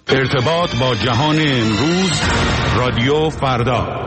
ارتباط با جهان امروز، رادیو فردا.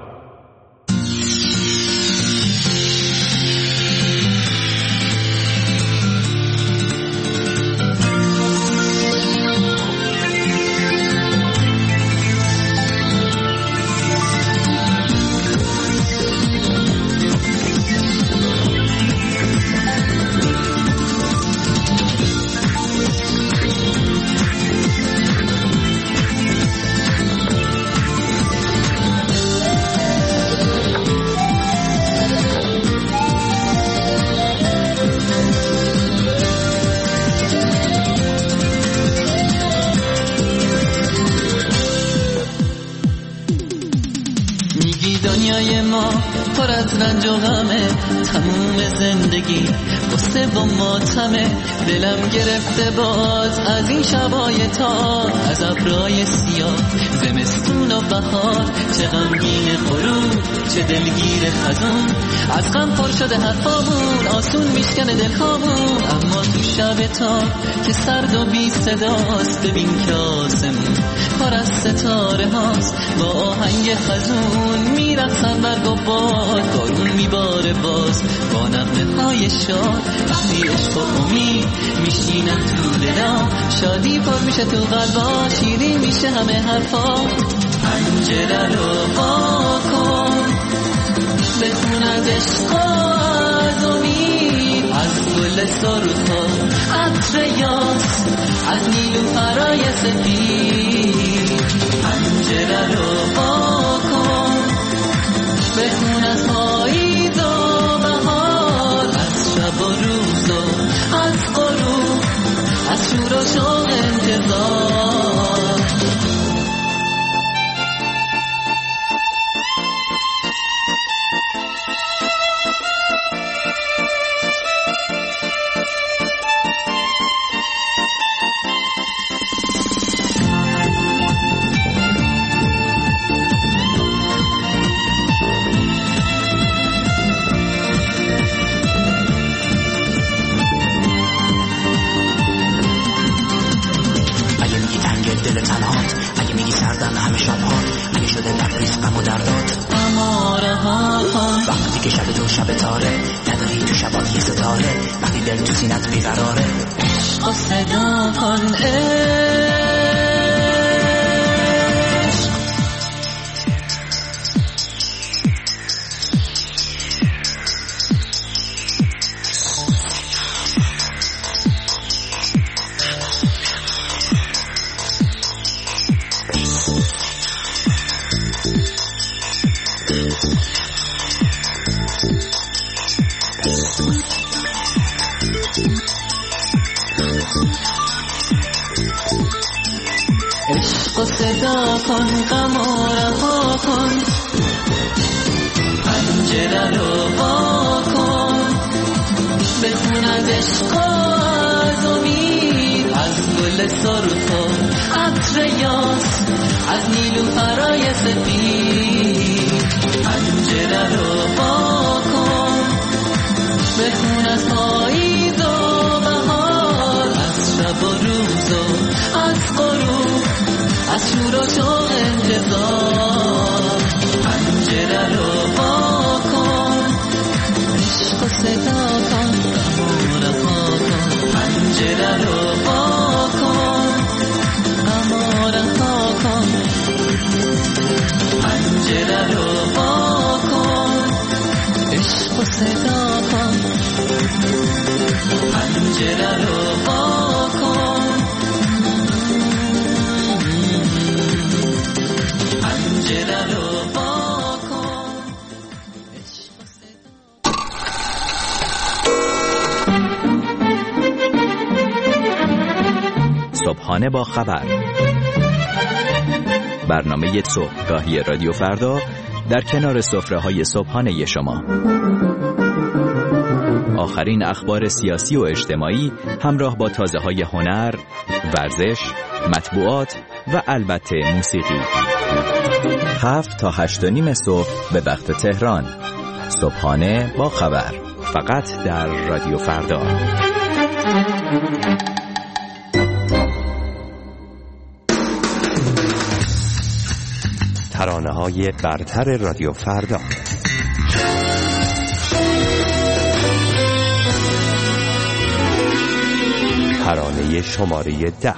دنیای ما پر از رنج و غمه، تموم زندگی قصه و ماتمه. دلم گرفته باز از این شبای تار، از ابرای سیاه زمستون و بهار. چه غمگین غروب، چه دلگیر خزون، از غم پر شده حرفامون آسون میشکنه دلخوابون. اما تو شب تار که سرد و بی صداست، ببین که آسمون پر از ستاره هاست. با آهنگ خزون میرقصن برگ و باد، بارون میباره باز با نغمه های شاد. وقتی عشق و امید میشینن تو دلم، شادی پر میشه تو قلبا، شیرین میشه همه حرفا. پنجره رو وا کن، بخون از عشق و از امید، از گل سرخ و عطر یاس، از نیلوفرای سفید. پنجره رو وا کن، بخون از پاییز و بهار، از شب و روز و از غروب، از شور و شوق انتظار. وقتی که شب تو شب تاره، نداری تو شبات یه ستاره، وقتی دل تو سینت بیقراره، عشق و صدا کن عشق و صدا کن، غم و رها کن. پنجره رو وا کن، بخون از عشق و از امید، از گل سرخ و عطر یاس، از نیلوفرای سفید. پنجره رو وا کن، بخون از پاییز و بهار، از شب و روز و از غروب، از شور و شوق انتظار. پنجره رو وا کن، عشق و صدا کن، غم و رها کن. پنجره رو وا کن، غم و رها کن. پنجره رو وا کن، عشق و صدا کن. پنجره رو وا کن، پنجره رو وا کن. صبحانه با خبر، برنامه صبحگاهی رادیو فردا در کنار سفره‌های صبحانه شما. آخرین اخبار سیاسی و اجتماعی همراه با تازه‌های هنر، ورزش، مطبوعات و البته موسیقی. 7 تا 8:30 صبح به وقت تهران. صبحانه با خبر، فقط در رادیو فردا. ترانه‌های برتر رادیو فردا. ترانه شماره 10.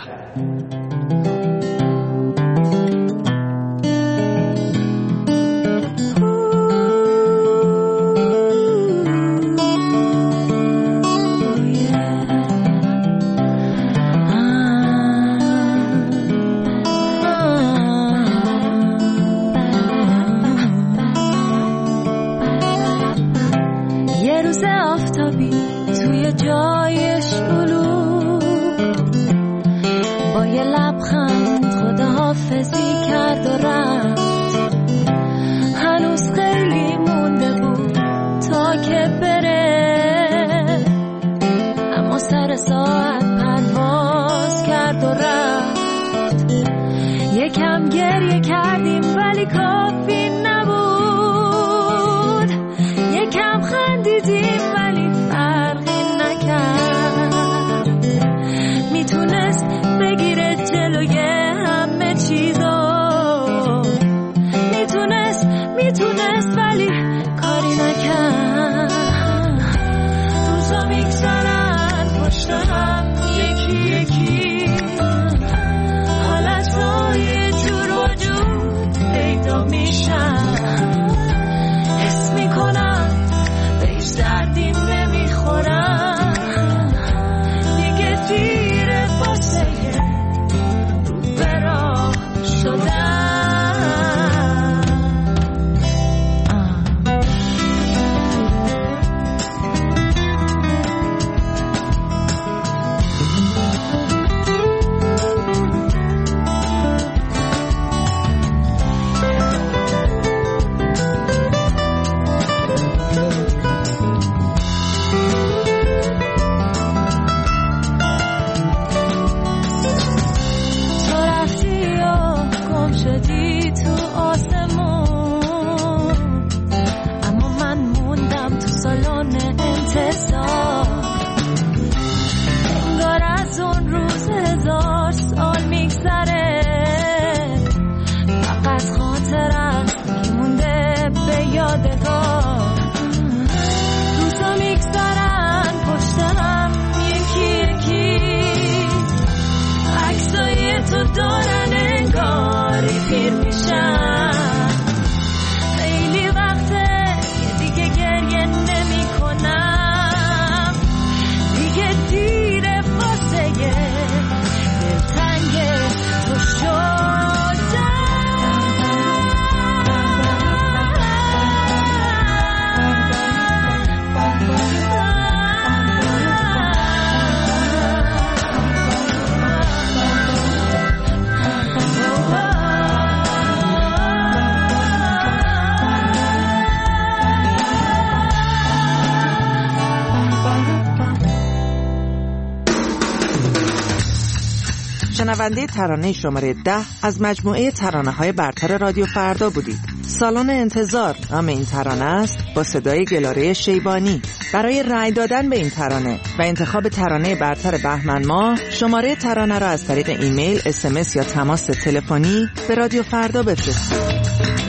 شنونده ترانه شماره 10 از مجموعه ترانه‌های برتر رادیو فردا بودید. سالن انتظار نام این ترانه است، با صدای گلاره شیبانی. برای رأی دادن به این ترانه و انتخاب ترانه برتر بهمن ماه، شماره ترانه را از طریق ایمیل، SMS یا تماس تلفنی به رادیو فردا بفرستید.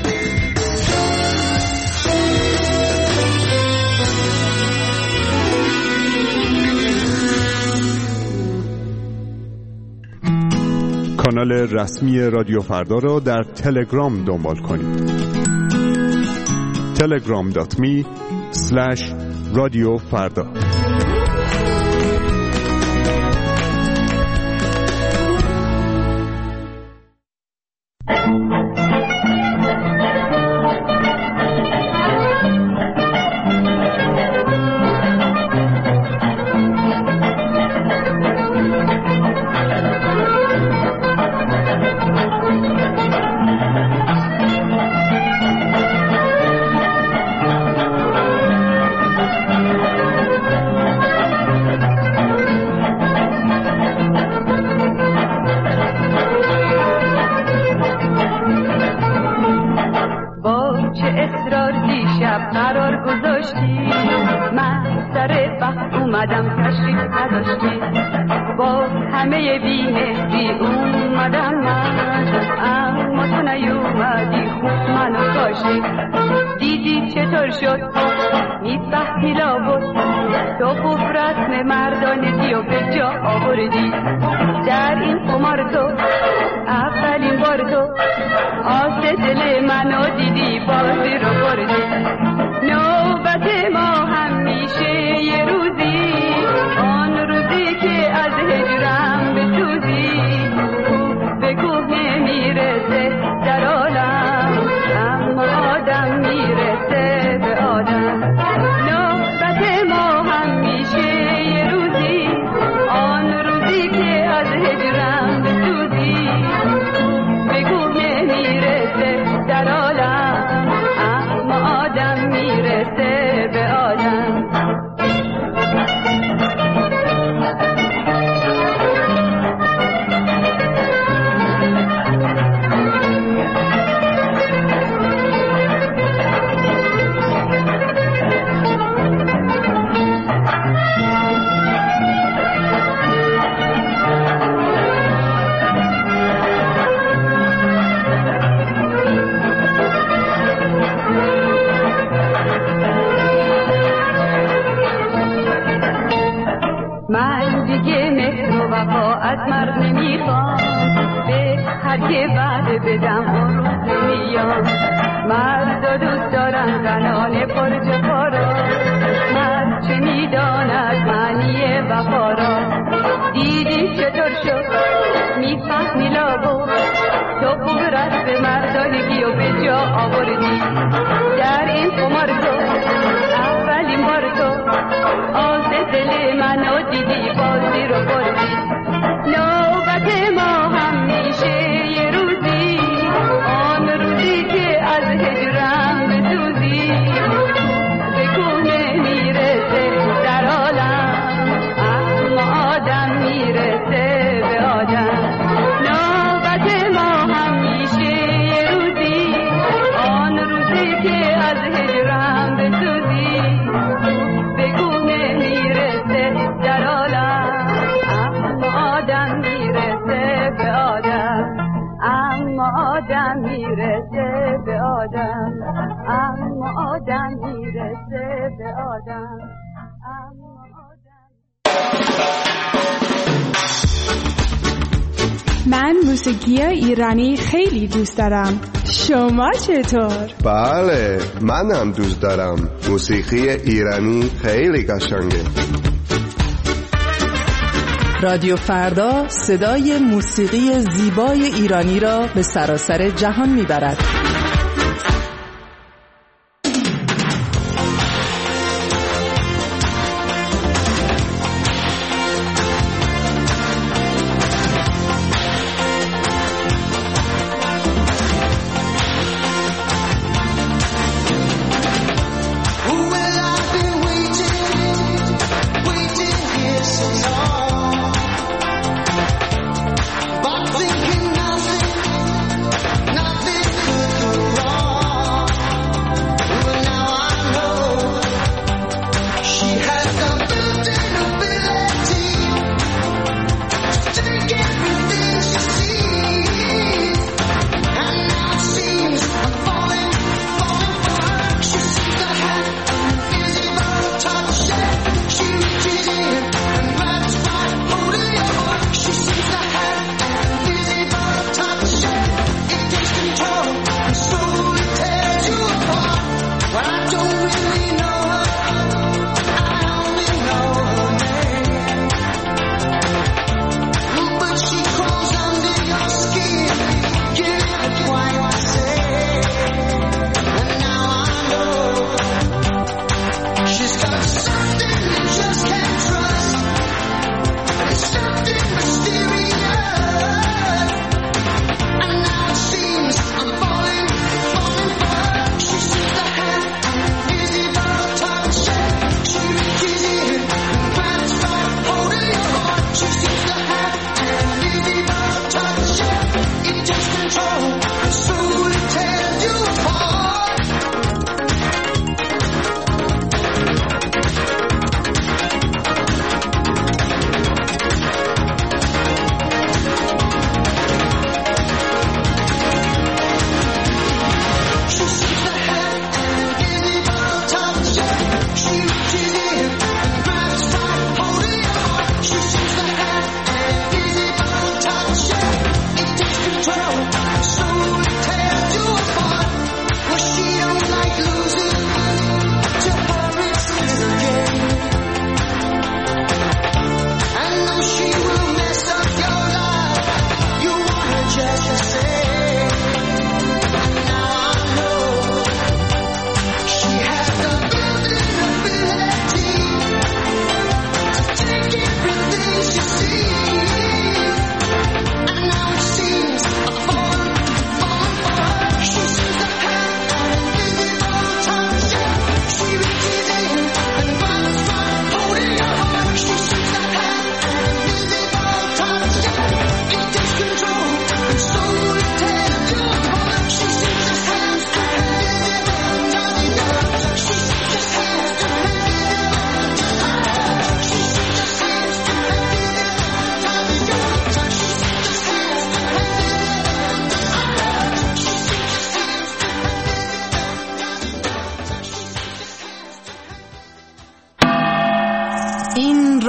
کانال رسمی رادیو فردا را در تلگرام دنبال کنید. telegram.me/radiofarda. اومدم تشریف نداشتی، با همه بیمهری اومدم من، اما تو نیومدی خوب منو کاشی. دیدی چطور شد میفهمی لابد تو خوب رسم مردانگی و به جا آوردی. در این قمار تو اولین بار تو آس دل منو دیدی بازی رو بردی. نوبت ما همیشه یه روزی، آن روزی که از هجرم بسوزی. به کوه نمیرسه در عالم، اما آدم میرسه به آدم. نوبت ما همیشه یه روزی، آن روزی که از هجرم بسوزی. به کوه نمیرسه در عالم، اما آدم میرسه به آدم. از مرد نمیخوام، به هر که وعده بدم اون روز نمیام. مرد دوست دارم زنان پرجفا را، مرد چه میداند معنی وفا را. دیدی چطور شد میفهمی لابد تو خوب رسم مردانگی و به جا آوردی. در این قمار تو اولین بار تو آز دل منو دیدی بازی رو بردی. نوبت ما همیشه یه روزی، آن روزی که از هجرم بسوزی. به کوه نمیرسه در عالم، اما آدم میرسه به آدم. نوبت ما همیشه یه روزی، آن روزی که از هجرم بسوزی. به کوه نمیرسه در عالم، آدم میرسه به آدم، اما آدم میرسه به آدم، اما آدم میرسه به آدم، اما آدم. من موسیقی ایرانی خیلی دوست دارم. شما چطور؟ بله، من هم دوست دارم. موسیقی ایرانی خیلی قشنگه. رادیو فردا صدای موسیقی زیبای ایرانی را به سراسر جهان میبرد. But thinking nothing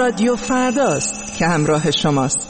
رادیو فرداست که همراه شماست.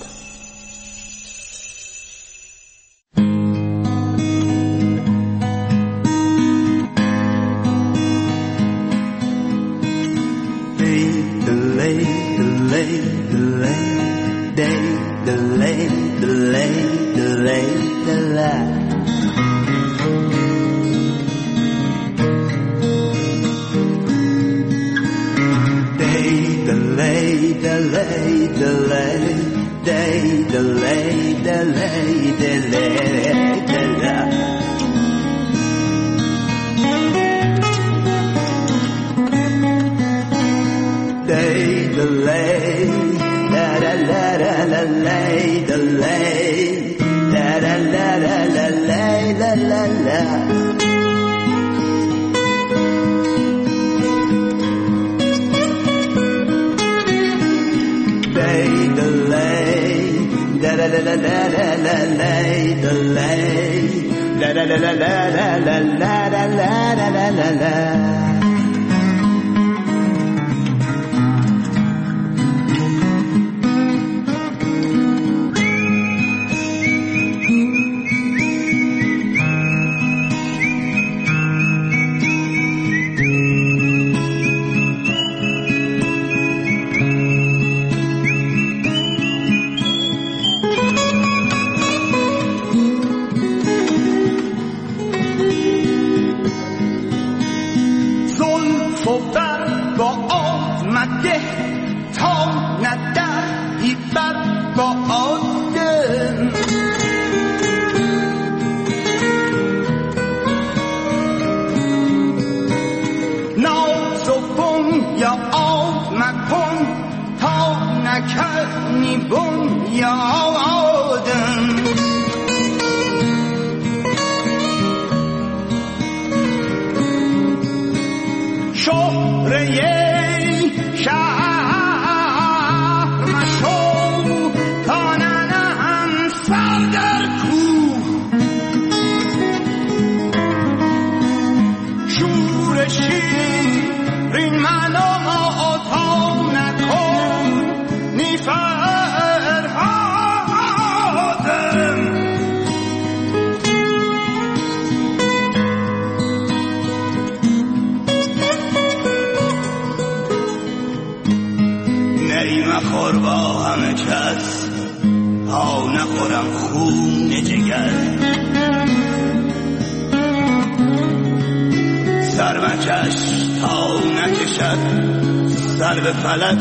سر به فلک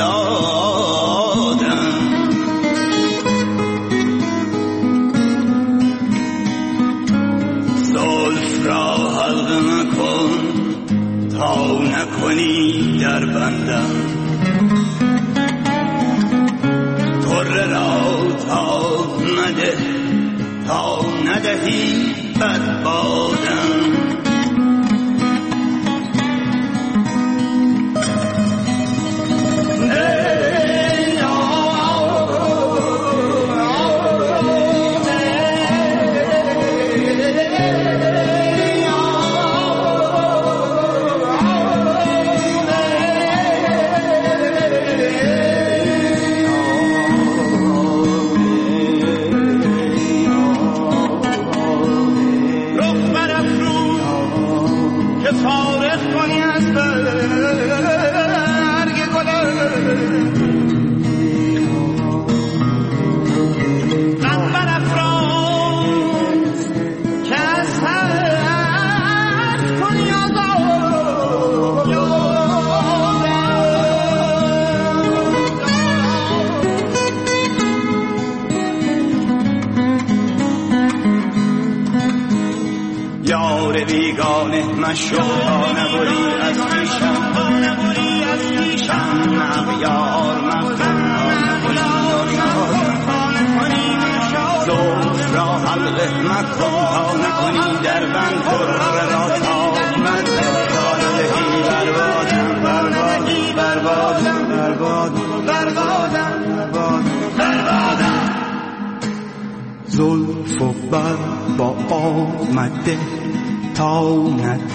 فریادم زلف را حلقه مکن تا نکنی در بندم طره را تا مده تا ندهی بر بادم مشو تا نبری از پیشم مغیار زلف را حلقه مکن تا نکنی در بند طره را تا مده تا ندهی بربادم زلف و بر با آمده تا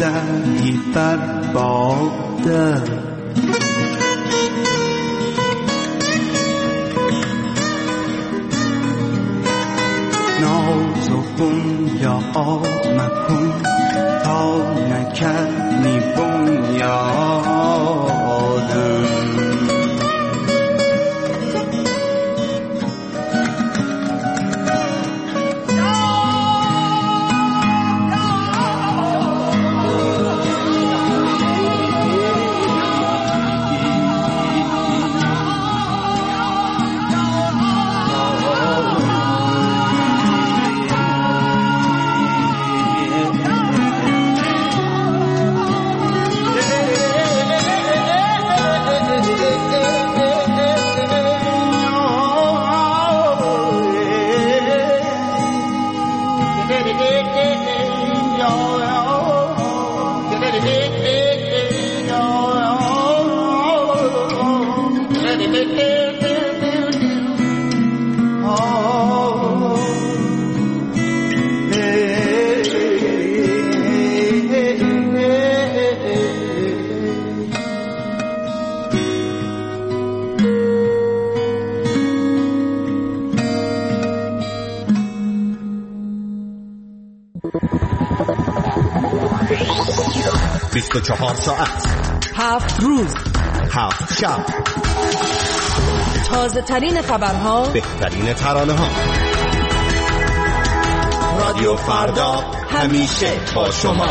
ندهی بر بادم مکن یا آب مکن تا نکنی بنیادم. چهار ساعت 7 روز 7 شب، تازه ترین خبرها، بهترین ترانه ها. رادیو فردا همیشه با شما.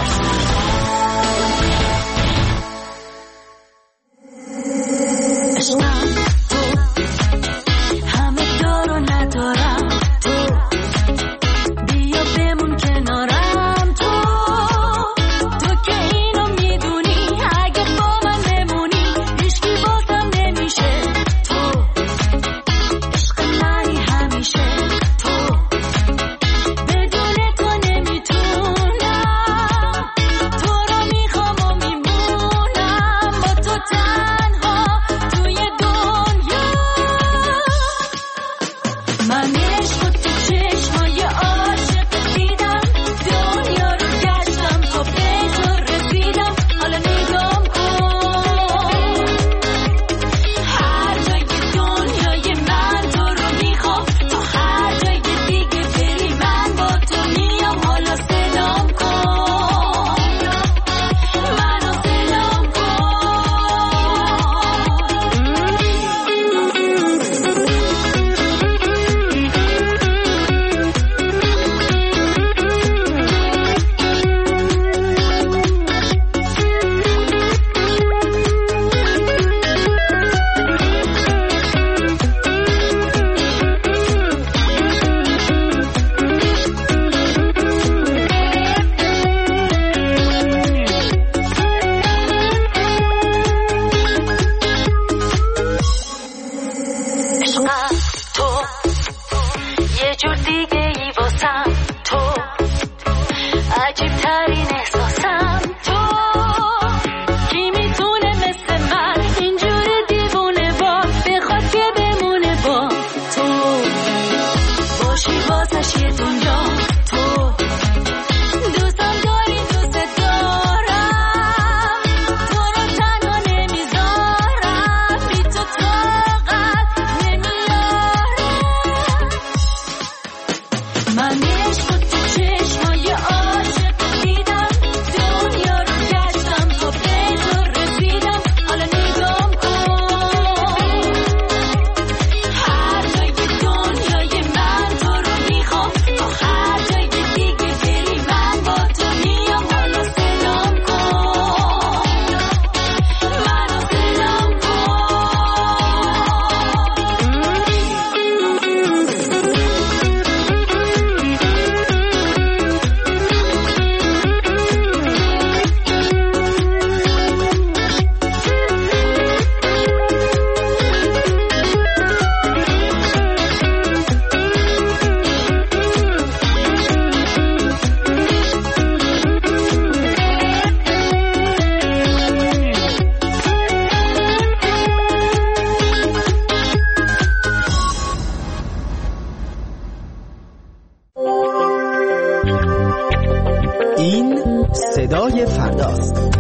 صدای فرداست.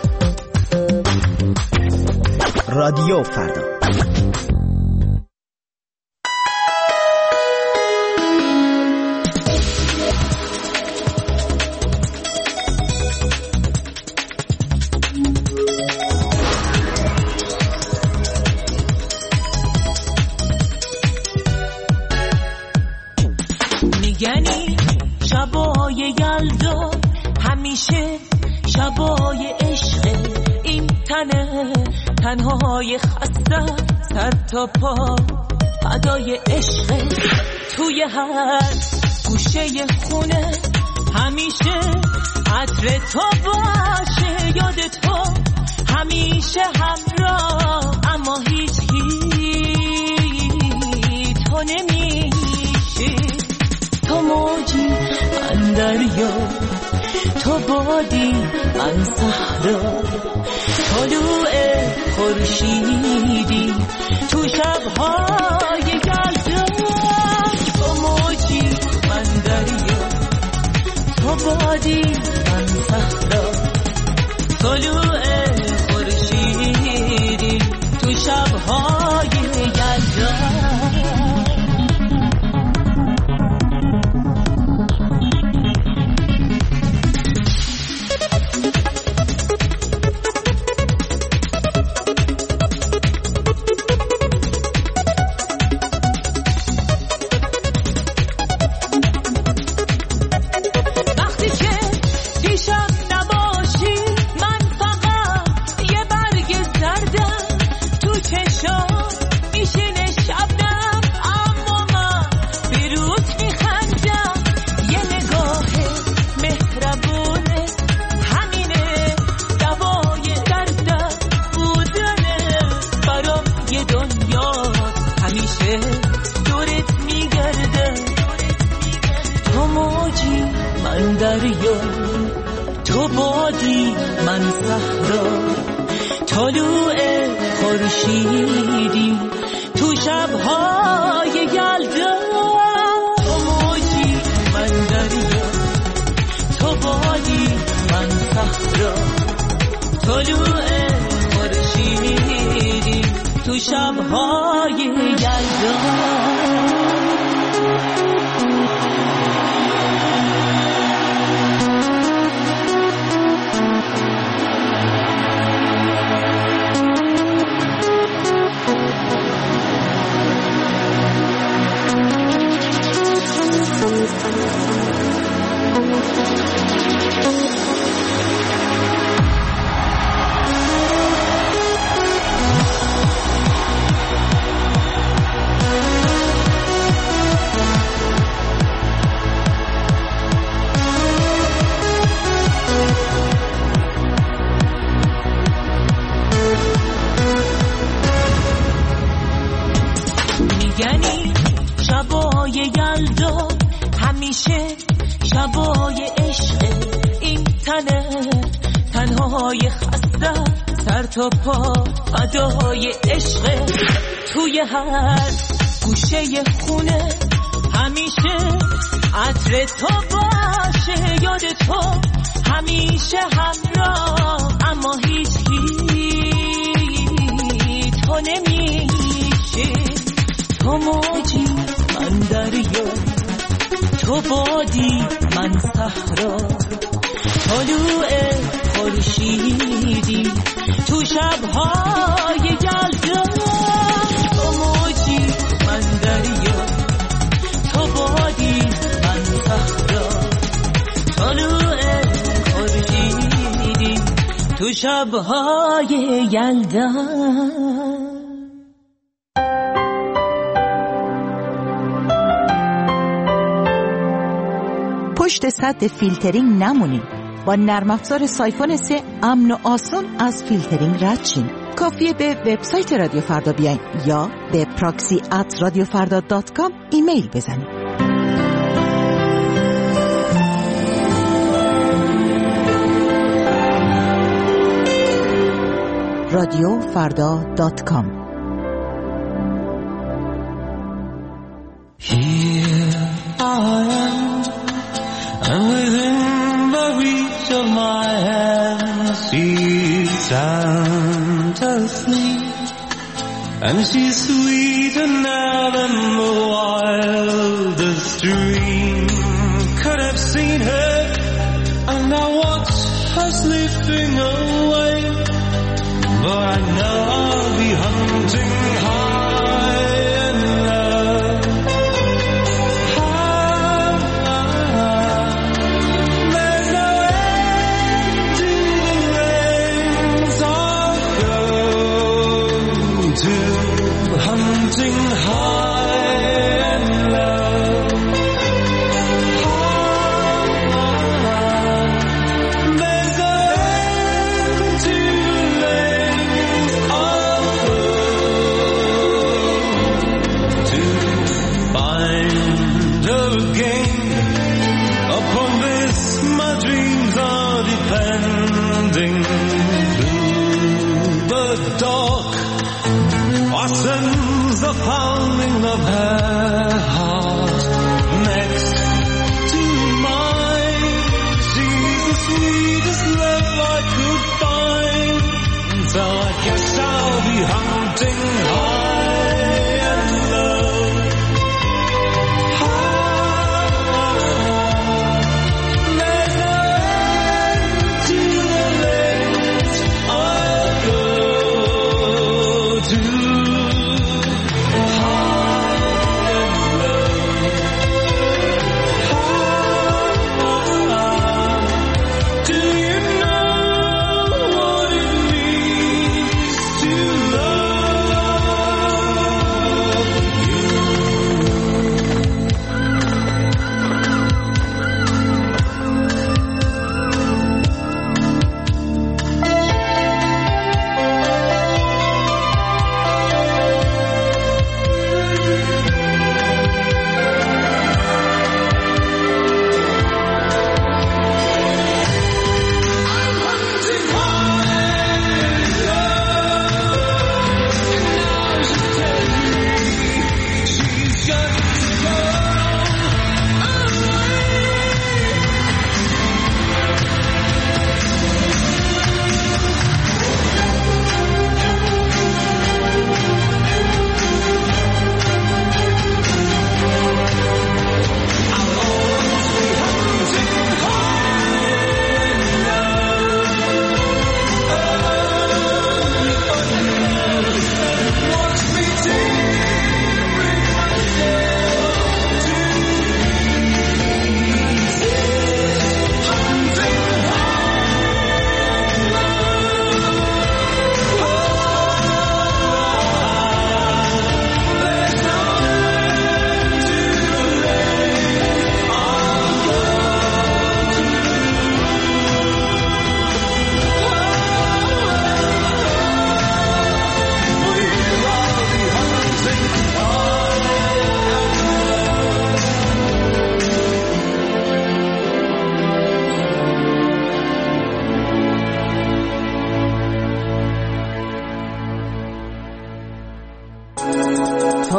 رادیو فردا. میگنی شبای یلدا همیشه شبای عشق، این تنه تنهای خسته سر تا پا فدای عشق. توی هر گوشه خونه همیشه عطر تو باشه، یاد تو همیشه همراه، اما هیچ تو نمیشه. تو موجی من دریا، تو بادی من صحرا، طلوع خورشیدی تو شب‌های یلدا. تو موجی من دریا، تو بادی من صحرا، طلوع خورشیدی تو شب‌های یلدا. تو بادی من صحرا، طلوع خورشیدی تو شب‌های یلدا. تو موجی من دریا، تو بادی من صحرا، طلوع خورشیدی تو شب‌های یلدا. میگنی شبای یلدا همیشه شبای عشق، این تنه تنهای خسته سر تا پا فدای عشق. توی هر گوشه خونه همیشه عطر تو باشه، یاد تو همیشه همراه، اما هیچ تو نمیشه. تو موجی من دریا، تو بادی من صحرا، طلوع خورشیدی تو شب‌های یلدا. تو موجی من دریا، تو بادی من صحرا، طلوع خورشیدی تو شب‌های یلدا. پشت سد فیلترینگ نمونین. با نرم افزار سایفون 3 امن و آسون از فیلترینگ رد شین. کافیه به وبسایت رادیو فردا بیاین یا به proxy@radiofarda.com ایمیل بزنین. radiofarda.com. And within the reach of my hand, she's sound asleep, and she's sweeter now than the wildest dream could have seen her. And I watch her slipping away, but I know I'll be hunting high and low. High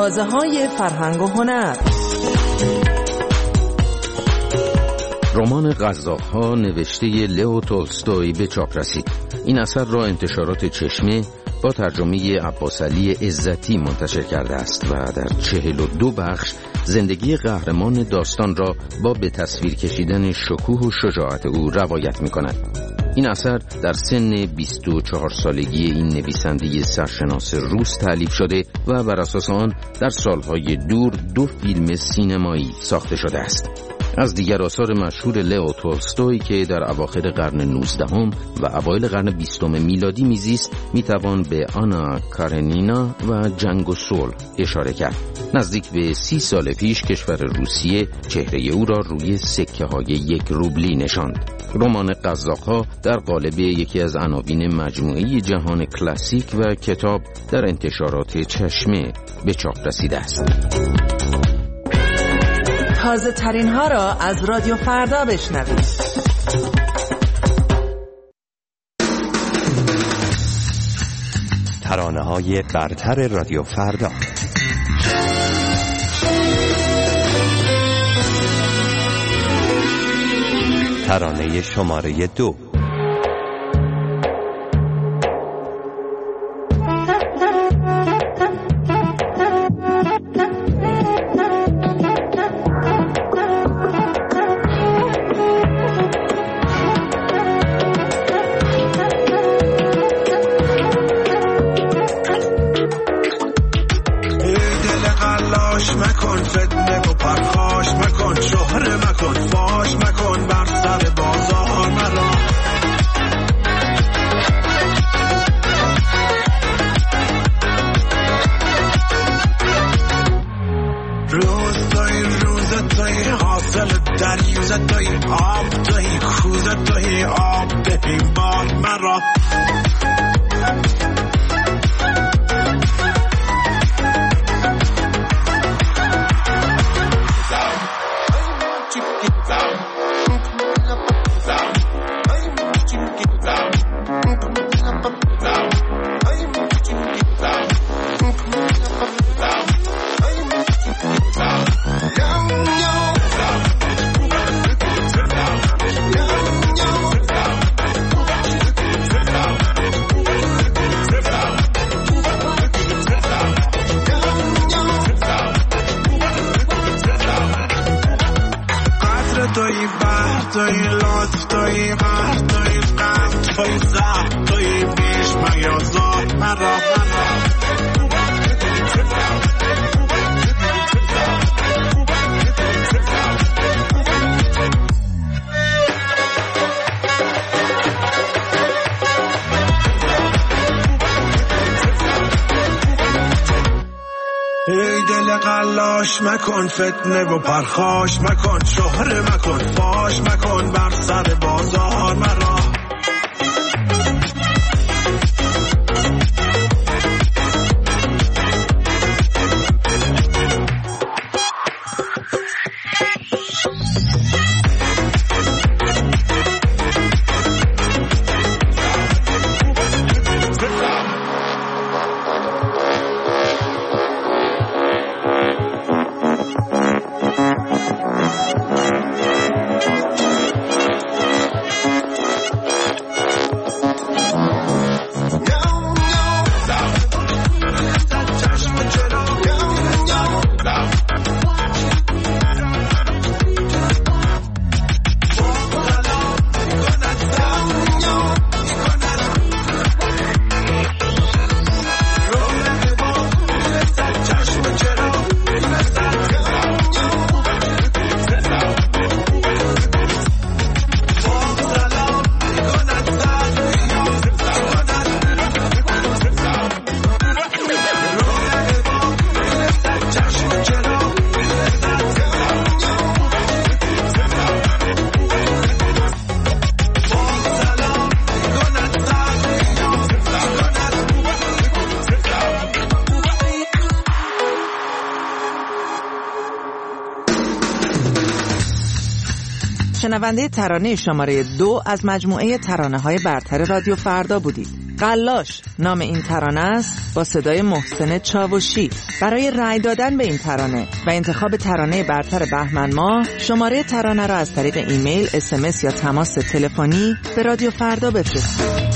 تازه‌های فرهنگ و هنر. رمان قزاق‌ها نوشته لئو تولستوی به چاپ رسید. این اثر را انتشارات چشمه با ترجمه عباسعلی عزتی منتشر کرده است و در 42 بخش زندگی قهرمان داستان را با به تصویر کشیدن شکوه و شجاعت او روایت می‌کند. این اثر در سن 24 سالگی این نویسنده سرشناس روس تألیف شده و بر اساس آن در سالهای دور 2 فیلم سینمایی ساخته شده است. از دیگر آثار مشهور لئو تولستوی که در اواخر قرن 19 و اوایل قرن 20 میلادی میزیست میتوان به آنا کارنینا و جنگ و صلح اشاره کرد. نزدیک به 30 سال پیش کشور روسیه چهره او را روی سکه های 1 روبلی نشاند. رمان قزاق‌ها در قالب یکی از عناوین مجموعه جهان کلاسیک و کتاب در انتشارات چشمه به چاپ رسیده است. تازه ترین ها را از رادیو فردا بشنوید. ترانه های برتر رادیو فردا. ترانه شماره 2. مکن فتنه و پرخاش مکن، شهره مکن، فاش مکن، بر سر بازار مرا. روز توی حاصل دریوزه توی آب توی کوزه توی آب دهی بار مرا. توی بحر توی لطف توی قهر توی غم توی زهر توی بیش میازار مرا. ای دل قلاش مکن فتنه و پرخاش مکن، شهره مکن، فاش مکن، بر سر بازار مرا. شنونده ترانه شماره 2 از مجموعه ترانه‌های برتر رادیو فردا بودید. قلاش نام این ترانه است با صدای محسن چاوشی. برای رأی دادن به این ترانه و انتخاب ترانه برتر بهمن ماه شماره ترانه را از طریق ایمیل، SMS یا تماس تلفنی به رادیو فردا بفرستید.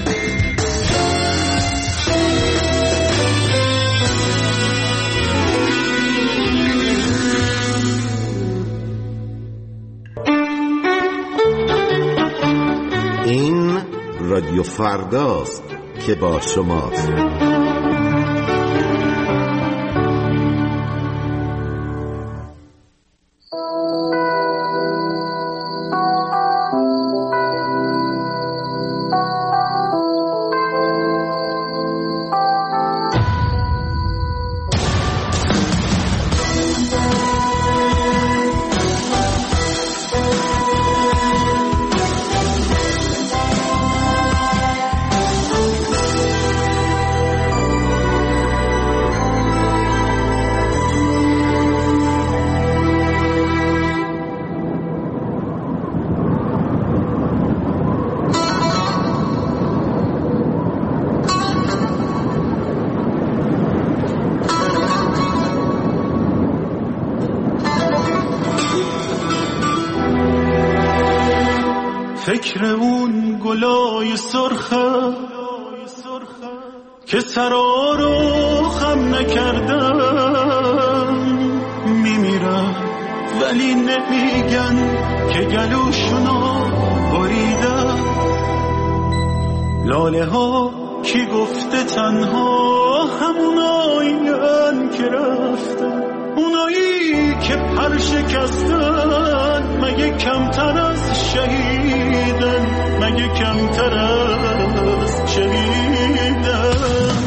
این رادیو فرداست که با شماست. فکر اون گلای سرخه که سرا رو خم نکردن میمیرن ولی نمیگن که گلوشونو بریدن. لاله ها کی گفته تنها همونایین که رفتن، اونایی که پر شکستن مگه کمتر از شهیدن، مگه کمتر از شهیدن.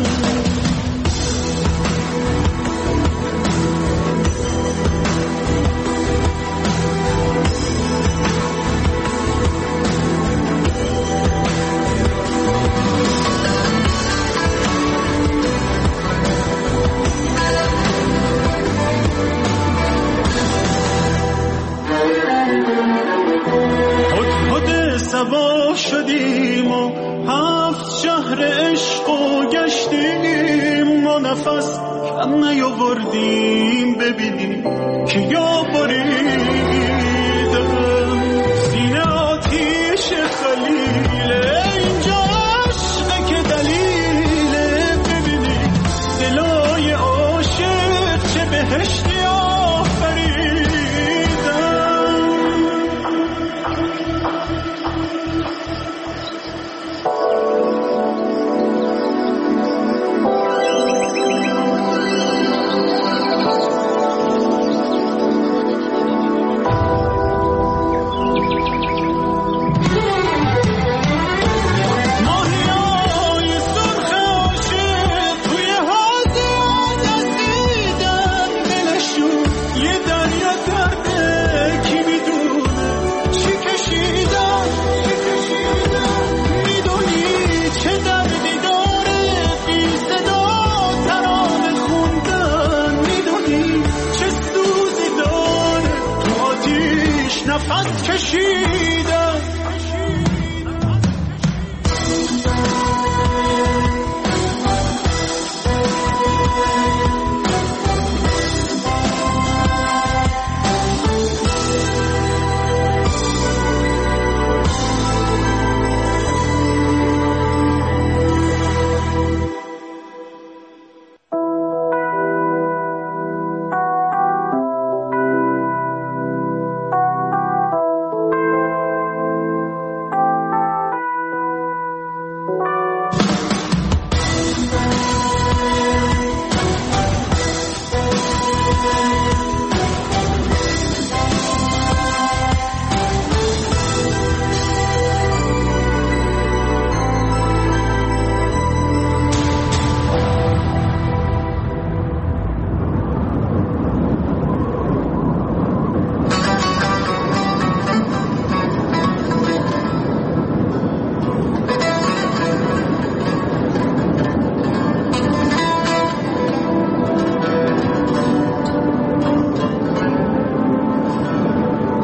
سوا شدیم و 7 شهر عشق و گشتیم و نفس کم نیاوردیم ببینیم که یا بریدم. سینه آتیش خلیله اینجا عشقه که دلیله، ببینیم دلای عاشق چه بهشتی آفریدم. نفس کشیدم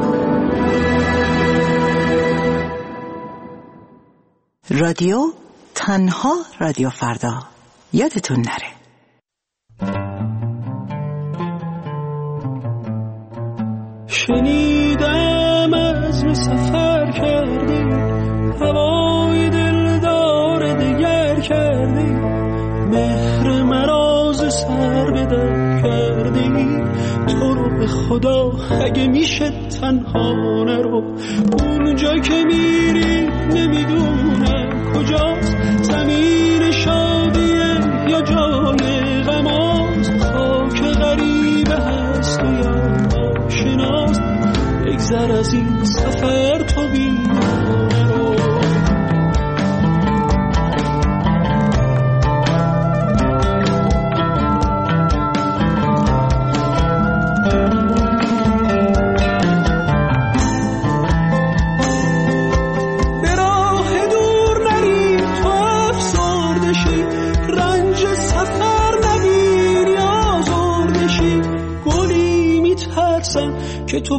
رادیو تنها رادیو فردا یادتون نره. شنیدم از سفر کردی، هوای دلدار دگر کردی، مهر مراز سر به در کردی. تو رو به خدا اگه میشه تنها نرو، اونجا که میری نمیدونم کجاست، زمین شادیه یا جای غماست، خاک غریبه هست و یا آشناست. بگذر از این سفر تو بیمانه رو. که تو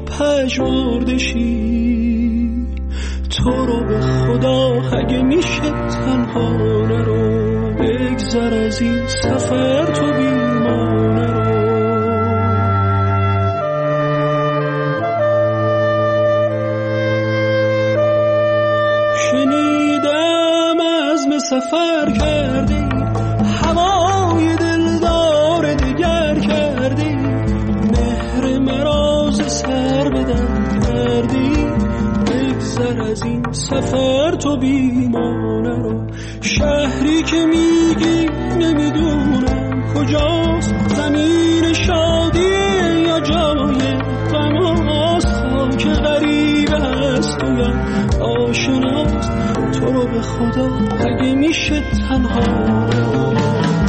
پژمردشی، تو رو به خدا اگه میشه تنها نرو، بگذر از این سفر تو بیمانه رو. شنیدم عزم سفر کردی، هوای دلدار دگر کردی، مهر مراز سر بدن کردی. بگذر از این سفر تو بیمانه رو. شهری که میگی نمیدونم کجاست، زمین شادیه یا جای غماست، خاک غریبه هست و یا آشناست. تو رو به خدا اگه میشه تنها رو.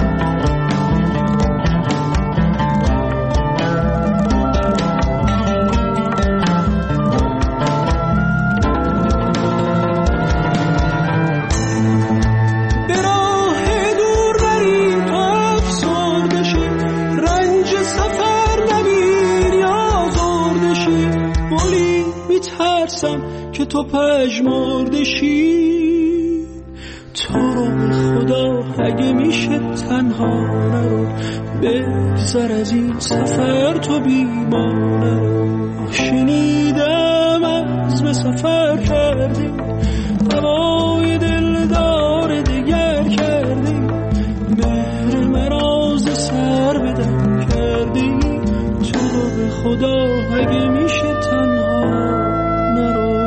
که تو پژمردشی، تو رو به خدا اگه میشه تنها نرو، بگذر از این سفر تو بیمانه رو. شنیدم عزم سفر کردی، هوای دلدار دگر کردی، مهر مراز سر بدن کردی. تو رو به خدا اگه میشه تنها نرو.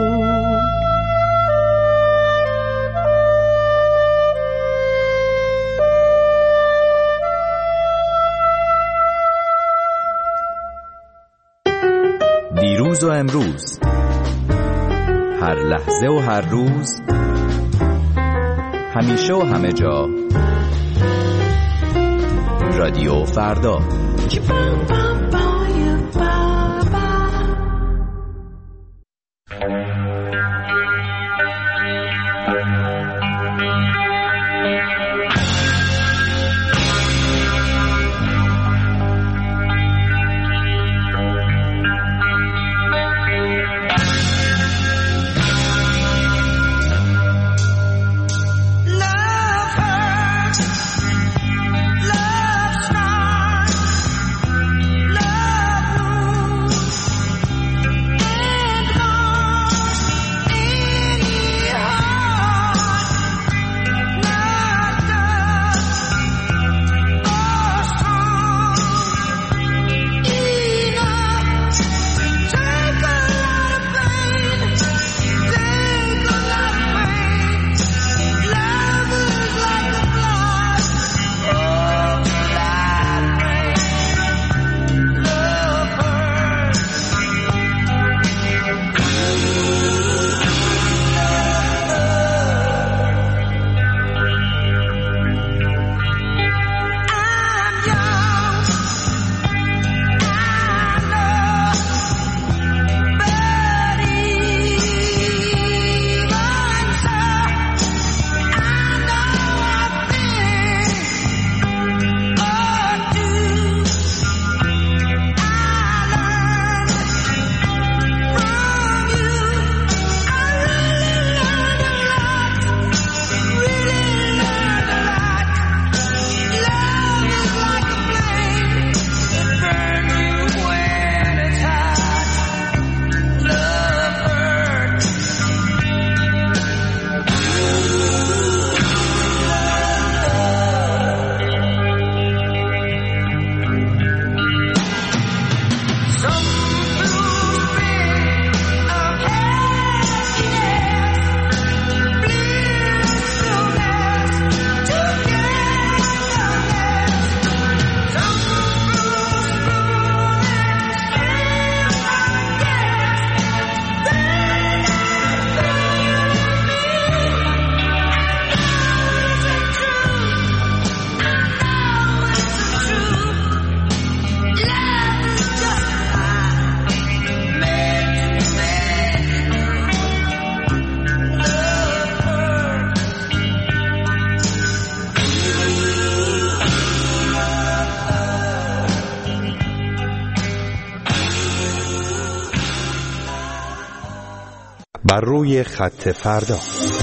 دیروز و امروز، هر لحظه و هر روز، همیشه و همه جا، رادیو فردا. بر روی خط فردا.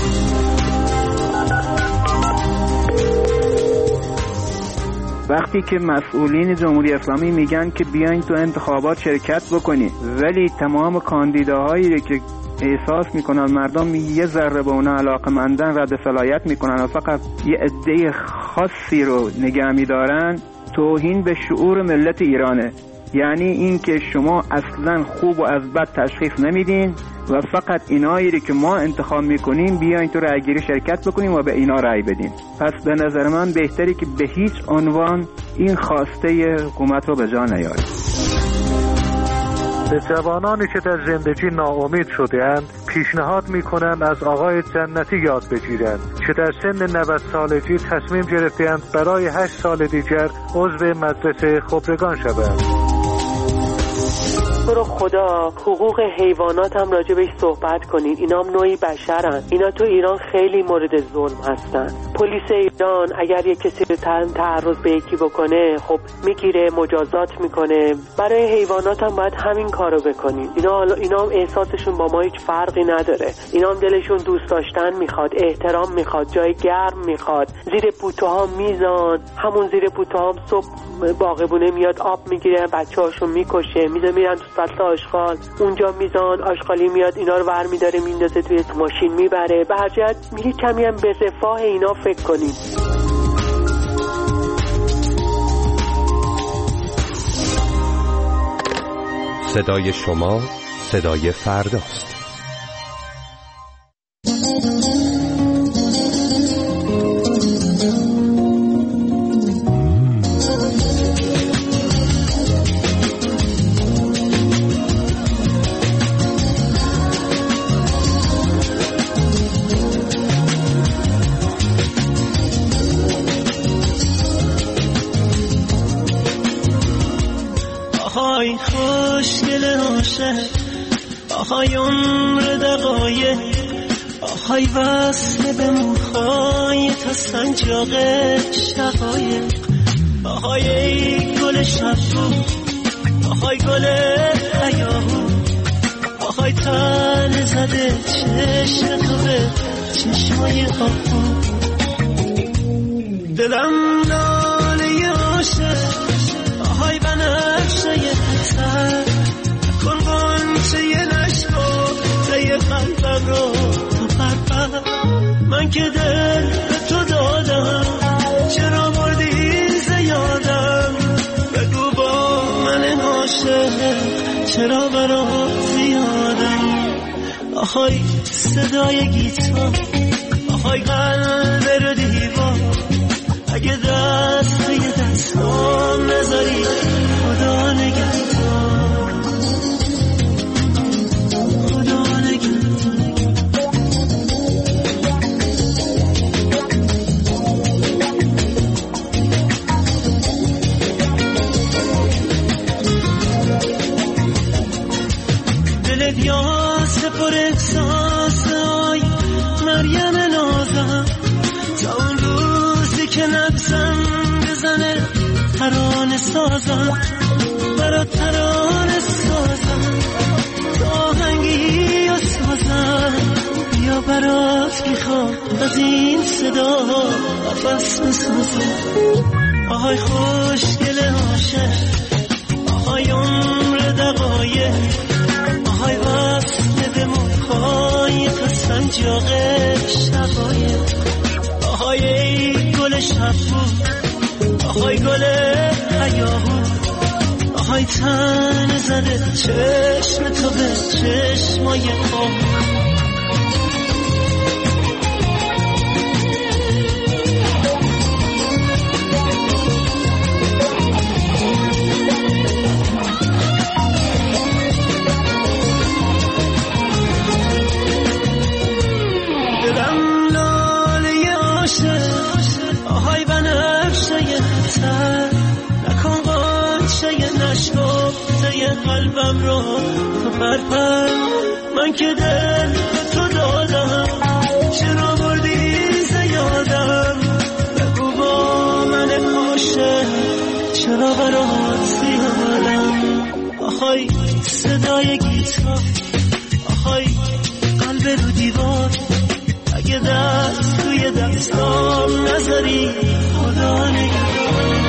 وقتی که مسئولین جمهوری اسلامی میگن که بیاین تو انتخابات شرکت بکنید، ولی تمام کاندیداهایی که احساس میکنن مردم یه ذره به اونا علاقه‌مندن رد صلاحیت میکنن و فقط یه عده خاصی رو نگه میدارن، توهین به شعور ملت ایرانه. یعنی این که شما اصلا خوب و از بد تشخیص نمیدین و فقط اینایی که ما انتخاب میکنیم بیاین تو رأیگیری شرکت بکنیم و به اینا رأی بدین. پس به نظر من بهتری که به هیچ عنوان این خواسته حکومت رو به جا نیاریم. به جوانانی که در زندگی ناامید شده‌اند پیشنهاد می‌کنند از آقای جنتی یاد بگیرند که در سن 90 سالگی تصمیم گرفته‌اند برای 8 سال دیگر عضو مجلس خبرگان شوند. تو رو خدا حقوق حیوانات هم راجع بهش صحبت کنین. اینا هم نوعی بشرن. اینا تو ایران خیلی مورد ظلم هستن. پلیس ایران اگر یه کسی رو تعرض به یکی بکنه خب میگیره، مجازات میکنه. برای حیوانات هم باید همین کارو بکنین. اینا هم احساسشون با ما هیچ فرقی نداره. اینا هم دلشون دوست داشتن میخواد، احترام میخواد، جای گرم میخواد. زیر بوته‌ها میزان، همون زیر بوته‌ها صبح باغبونه میاد آب میگیره، بچه‌هاشون میکشه، میرن تو فصل آشغال، اونجا میزان آشغالی میاد اینا رو برمی‌داره میندازه توی ماشین میبره. به هر جهت میگه کمی هم به رفاه اینا فکر کنیم. صدای شما صدای فرداست. آهای خوشگل عاشق، آهای عمر دقایق، آهای وصل به موهای تا سنجاق شقایق، آهای ای گل شبو، آهای گل حیاهو، آهای تن زده چشم تو به چشمای آهو. دلم ناله عاشق، آهای بنفشه تر، کن قنچه نشکفته قلبم رو تو پرپر. من که دل به تو دادم، چرا مردی زیادم؟ بگو با من عاشق چرا برات زیادم؟ آهای صدای گیتار، آهای قلب رو دیوار، اگه دست توی دستام نذاری خدا نگهدار، خدا نگهدار. دلت یاس پر احساس، آی مریم نازم، تا اون روزی که نفسم بزنه ترانه سازم، برات ترانه سازم، آهنگی و سازم، بیا برات میخوام از این صدا نفس بسازم. آهای خوشگل عاشق، آهای عمر دقایق، آهای وصل به موهای تا سنجاق شقایق، آهای ای گل شبو، آهای گل حیاهو، آهای تن زده چشم تو به چشمای آهو. قلبم رو تو پرپر، من که دل به تو دادم، چرا بردی زیادم؟ بگو با من عاشق چرا برات زیادم؟ آهای صدای گیتار، آهای قلب رو دیوار، اگه دست توی دستام نذاری خدا نگهدار.